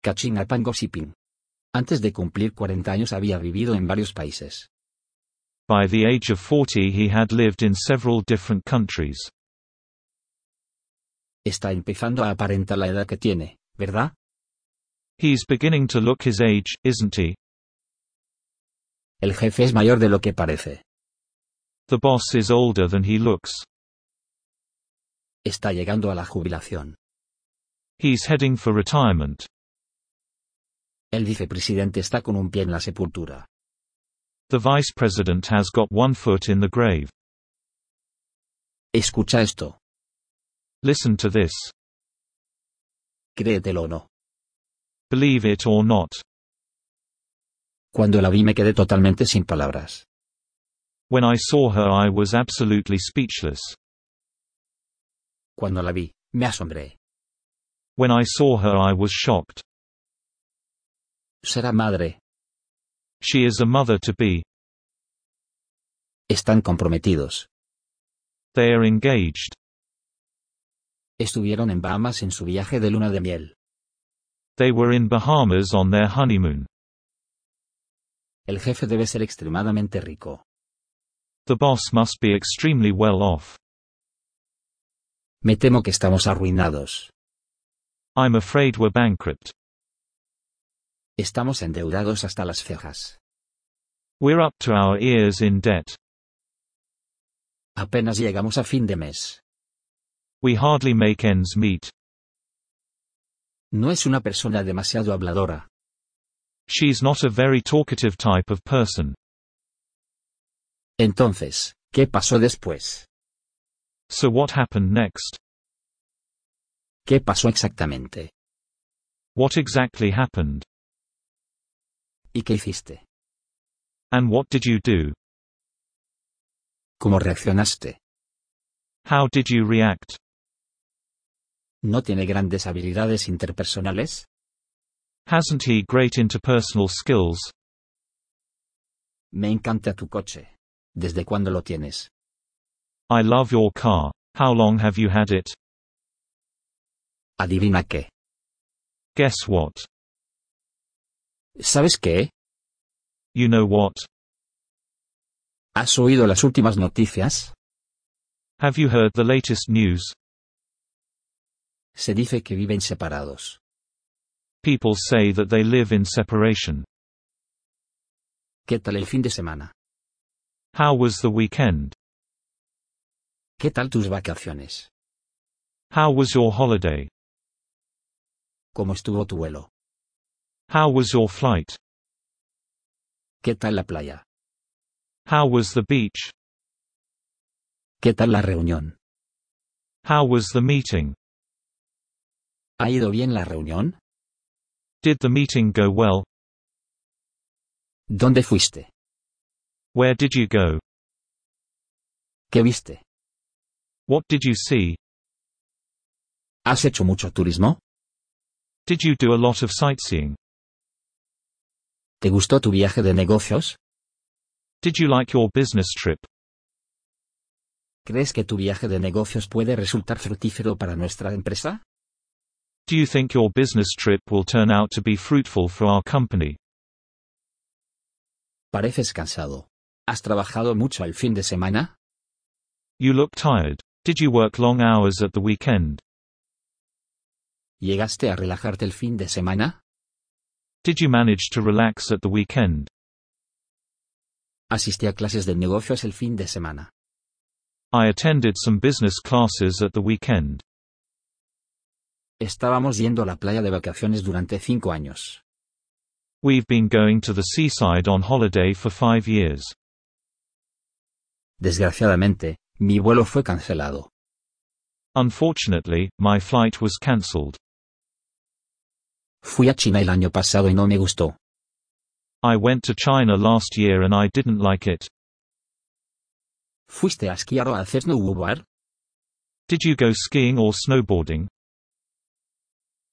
Catching up and gossiping. Antes de cumplir 40 años había vivido en varios países. By the age of 40 he had lived in several different countries. Está empezando a aparentar la edad que tiene, ¿verdad? He's beginning to look his age, isn't he? El jefe es mayor de lo que parece. The boss is older than he looks. Está llegando a la jubilación. He's heading for retirement. El vicepresidente está con un pie en la sepultura. The vice president has got one foot in the grave. Escucha esto. Listen to this. Créetelo o no. Believe it or not. Cuando la vi me quedé totalmente sin palabras. When I saw her I was absolutely speechless. Cuando la vi, me asombré. When I saw her I was shocked. Será madre. She is a mother-to-be. Están comprometidos. They are engaged. Estuvieron en Bahamas en su viaje de luna de miel. They were in Bahamas on their honeymoon. El jefe debe ser extremadamente rico. The boss must be extremely well off. Me temo que estamos arruinados. I'm afraid we're bankrupt. Estamos endeudados hasta las cejas. We're up to our ears in debt. Apenas llegamos a fin de mes. We hardly make ends meet. No es una persona demasiado habladora. She's not a very talkative type of person. Entonces, ¿qué pasó después? So what happened next? ¿Qué pasó exactamente? What exactly happened? ¿Y qué hiciste? And what did you do? ¿Cómo reaccionaste? How did you react? ¿No tiene grandes habilidades interpersonales? Hasn't he great interpersonal skills? Me encanta tu coche. ¿Desde cuándo lo tienes? I love your car. How long have you had it? Adivina qué. Guess what? ¿Sabes qué? You know what? ¿Has oído las últimas noticias? Have you heard the latest news? Se dice que viven separados. People say that they live in separation. ¿Qué tal el fin de semana? How was the weekend? ¿Qué tal tus vacaciones? How was your holiday? ¿Cómo estuvo tu vuelo? How was your flight? ¿Qué tal la playa? How was the beach? ¿Qué tal la reunión? How was the meeting? ¿Ha ido bien la reunión? Did the meeting go well? ¿Dónde fuiste? Where did you go? ¿Qué viste? What did you see? ¿Has hecho mucho turismo? Did you do a lot of sightseeing? ¿Te gustó tu viaje de negocios? Did you like your business trip? ¿Crees que tu viaje de negocios puede resultar fructífero para nuestra empresa? Do you think your business trip will turn out to be fruitful for our company? Pareces cansado. ¿Has trabajado mucho el fin de semana? You look tired. Did you work long hours at the weekend? ¿Llegaste a relajarte el fin de semana? Did you manage to relax at the weekend? Asistí a clases de negocios el fin de semana. I attended some business classes at the weekend. Estábamos yendo a la playa de vacaciones durante 5 años. We've been going to the seaside on holiday for 5 years. Desgraciadamente, mi vuelo fue cancelado. Unfortunately, my flight was cancelled. Fui a China el año pasado y no me gustó. I went to China last year and I didn't like it. ¿Fuiste a esquiar o a hacer snowboard? Did you go skiing or snowboarding?